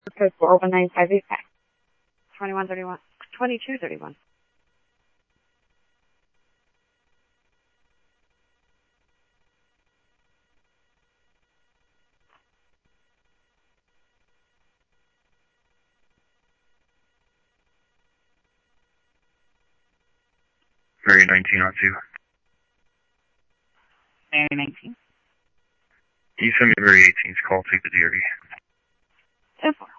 Code 419585. 2131. 2231. Mary 1902. Mary 19. Can you send me Mary 18's call, take the DRE? 10-4.